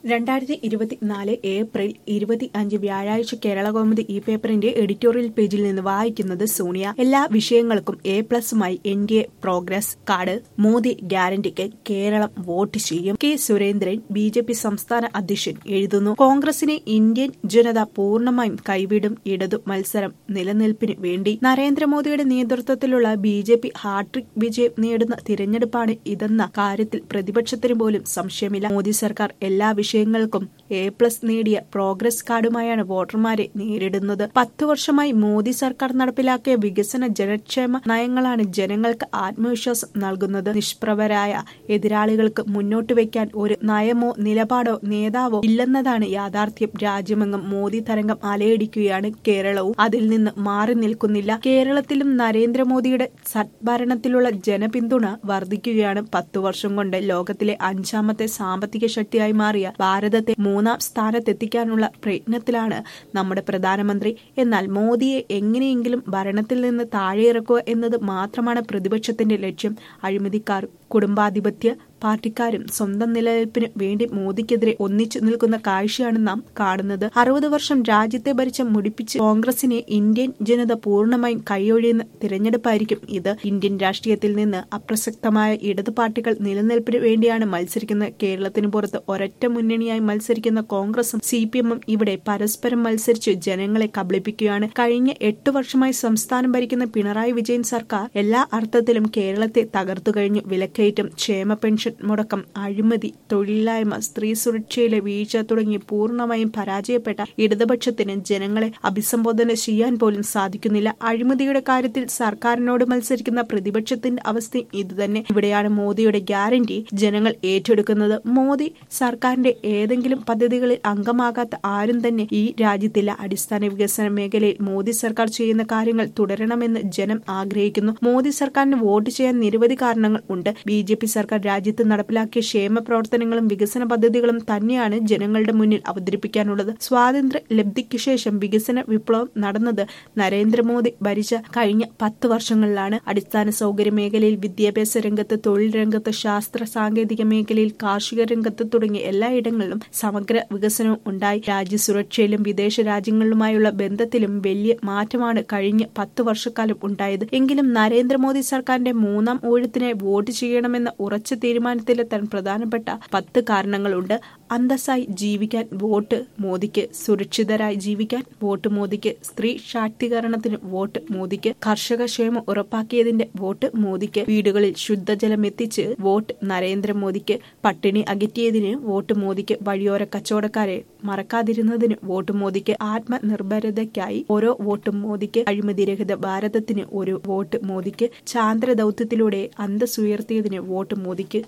2024 April 25 വ്യാഴാഴ്ച കേരളകൗമുദി ഈ പേപ്പറിന്റെ എഡിറ്റോറിയൽ പേജിൽ നിന്ന് വായിക്കുന്നത് സോണിയ. എല്ലാ വിഷയങ്ങൾക്കും A+മായി NDA പ്രോഗ്രസ് കാർഡ്. മോദി ഗ്യാരണ്ടിക്ക് കേരളം വോട്ട് ചെയ്യും. കെ സുരേന്ദ്രൻ BJP സംസ്ഥാന അധ്യക്ഷൻ എഴുതുന്നു. കോൺഗ്രസിനെ ഇന്ത്യൻ ജനത പൂർണ്ണമായും കൈവിടും. ഇടതു മത്സരം നിലനിൽപ്പിന് വേണ്ടി നരേന്ദ്രമോദിയുടെ നേതൃത്വത്തിലുള്ള BJP ഹാട്രിക് വിജയം നേടുന്ന തിരഞ്ഞെടുപ്പാണ് ഇതെന്ന കാര്യത്തിൽ പ്രതിപക്ഷത്തിന് പോലും സംശയമില്ല. മോദി സർക്കാർ എല്ലാ വിഷയങ്ങൾക്കും A+ നേടിയ പ്രോഗ്രസ് കാർഡുമായാണ് വോട്ടർമാരെ നേരിടുന്നത്. 10 വർഷമായി മോദി സർക്കാർ നടപ്പിലാക്കിയ വികസന ജനക്ഷേമ നയങ്ങളാണ് ജനങ്ങൾക്ക് ആത്മവിശ്വാസം നൽകുന്നത്. നിഷ്പ്രഭരായ എതിരാളികൾക്ക് മുന്നോട്ട് വയ്ക്കാൻ ഒരു നയമോ നിലപാടോ നേതാവോ ഇല്ലെന്നതാണ് യാഥാർത്ഥ്യം. രാജ്യമെങ്ങും മോദി തരംഗം അലയടിക്കുകയാണ്. കേരളവും അതിൽ നിന്ന് മാറി നിൽക്കുന്നില്ല. കേരളത്തിലും നരേന്ദ്രമോദിയുടെ സദ്ഭരണത്തിലുള്ള ജനപിന്തുണ വർദ്ധിക്കുകയാണ്. 10 വർഷം കൊണ്ട് ലോകത്തിലെ 5ാമത്തെ സാമ്പത്തിക ശക്തിയായി മാറിയ ഭാരതത്തെ 3ാം സ്ഥാനത്തെത്തിക്കാനുള്ള പ്രയത്നത്തിലാണ് നമ്മുടെ പ്രധാനമന്ത്രി. എന്നാൽ മോദിയെ എങ്ങനെയെങ്കിലും ഭരണത്തിൽ നിന്ന് താഴെയിറക്കുക എന്നത് മാത്രമാണ് പ്രതിപക്ഷത്തിന്റെ ലക്ഷ്യം. അഴിമതിക്കാരും കുടുംബാധിപത്യ പാർട്ടിക്കാരും സ്വന്തം നിലനിൽപ്പിന് വേണ്ടി മോദിക്കെതിരെ ഒന്നിച്ചു നിൽക്കുന്ന കാഴ്ചയാണ് നാം കാണുന്നത്. 60 വർഷം രാജ്യത്തെ ഭരിച്ച മുടിപ്പിച്ച് കോൺഗ്രസിനെ ഇന്ത്യൻ ജനത പൂർണ്ണമായും കൈയൊഴിയുന്ന തിരഞ്ഞെടുപ്പായിരിക്കും ഇത്. ഇന്ത്യൻ രാഷ്ട്രീയത്തിൽ നിന്ന് അപ്രസക്തമായ ഇടതു പാർട്ടികൾ നിലനിൽപ്പിന് വേണ്ടിയാണ് മത്സരിക്കുന്നത്. കേരളത്തിന് പുറത്ത് ഒരൊറ്റ മുന്നണിയായി മത്സരിക്കുന്ന കോൺഗ്രസും CPM-ഉം ഇവിടെ പരസ്പരം മത്സരിച്ച് ജനങ്ങളെ കബളിപ്പിക്കുകയാണ്. കഴിഞ്ഞ 8 വർഷമായി സംസ്ഥാനം ഭരിക്കുന്ന പിണറായി വിജയൻ സർക്കാർ എല്ലാ അർത്ഥത്തിലും കേരളത്തെ തകർത്തു കഴിഞ്ഞു. വിലക്കയറ്റം, ക്ഷേമ പെൻഷൻ മുടക്കം, അഴിമതി, തൊഴിലില്ലായ്മ, സ്ത്രീ സുരക്ഷയിലെ വീഴ്ച തുടങ്ങി പൂർണ്ണമായും പരാജയപ്പെട്ട ഇടതുപക്ഷത്തിന് ജനങ്ങളെ അഭിസംബോധന ചെയ്യാൻ പോലും സാധിക്കുന്നില്ല. അഴിമതിയുടെ കാര്യത്തിൽ സർക്കാരിനോട് മത്സരിക്കുന്ന പ്രതിപക്ഷത്തിന്റെ അവസ്ഥയും ഇതുതന്നെ. ഇവിടെയാണ് മോദിയുടെ ഗ്യാരണ്ടി ജനങ്ങൾ ഏറ്റെടുക്കുന്നത്. മോദി സർക്കാരിന്റെ ഏതെങ്കിലും പദ്ധതികളിൽ അംഗമാകാത്ത ആരും തന്നെ ഈ രാജ്യത്തില്ല. അടിസ്ഥാന വികസന മേഖലയിൽ മോദി സർക്കാർ ചെയ്യുന്ന കാര്യങ്ങൾ തുടരണമെന്ന് ജനം ആഗ്രഹിക്കുന്നു. മോദി സർക്കാരിന് വോട്ട് ചെയ്യാൻ നിരവധി കാരണങ്ങൾ ഉണ്ട്. BJP സർക്കാർ രാജ്യത്ത് നടപ്പിലാക്കിയ ക്ഷേമ പ്രവർത്തനങ്ങളും വികസന പദ്ധതികളും തന്നെയാണ് ജനങ്ങളുടെ മുന്നിൽ അവതരിപ്പിക്കാനുള്ളത്. സ്വാതന്ത്ര്യ ലബ്ധിക്ക് ശേഷം വികസന വിപ്ലവം നടന്നത് നരേന്ദ്രമോദി ഭരിച്ച കഴിഞ്ഞ 10 വർഷങ്ങളിലാണ്. അടിസ്ഥാന സൗകര്യ മേഖലയിൽ, വിദ്യാഭ്യാസ രംഗത്ത്, തൊഴിൽ രംഗത്ത്, ശാസ്ത്ര സാങ്കേതിക മേഖലയിൽ, കാർഷിക രംഗത്ത് തുടങ്ങിയ എല്ലായിടങ്ങളിലും സമഗ്ര വികസനവും ഉണ്ടായി. രാജ്യസുരക്ഷയിലും വിദേശ രാജ്യങ്ങളുമായുള്ള ബന്ധത്തിലും വലിയ മാറ്റമാണ് കഴിഞ്ഞ 10 വർഷക്കാലം ഉണ്ടായത്. എങ്കിലും നരേന്ദ്രമോദി സർക്കാരിന്റെ 3ാം ഊഴത്തിനായി വോട്ട് ചെയ്യണമെന്ന ഉറച്ച തീരുമാനത്തിലെത്താൻ പ്രധാനപ്പെട്ട 10 കാരണങ്ങളുണ്ട്. അന്തസ്സായി ജീവിക്കാൻ വോട്ട് മോദിക്ക്. സുരക്ഷിതരായി ജീവിക്കാൻ വോട്ട് മോദിക്ക്. സ്ത്രീ ശാക്തീകരണത്തിന് വോട്ട് മോദിക്ക്. കർഷക ക്ഷേമം ഉറപ്പാക്കിയതിന്റെ വോട്ട് മോദിക്ക്. വീടുകളിൽ ശുദ്ധജലം എത്തിച്ച് വോട്ട് നരേന്ദ്രമോദിക്ക്. പട്ടിണി അകറ്റിയതിന് വോട്ട് മോദിക്ക്. വഴിയോര കച്ചവടക്കാരെ മറക്കാതിരുന്നതിന് വോട്ട് മോദിക്ക്. ആത്മനിർഭരതയ്ക്കായി ഓരോ വോട്ടും മോദിക്ക്. അഴിമതിരഹിത ഭാരതത്തിന് ഒരു വോട്ട് മോദിക്ക്. ചാന്ദ്ര ദൗത്യത്തിലൂടെ അന്തസ്സുയർത്തിയതിന് വോട്ട് മോദിക്ക്.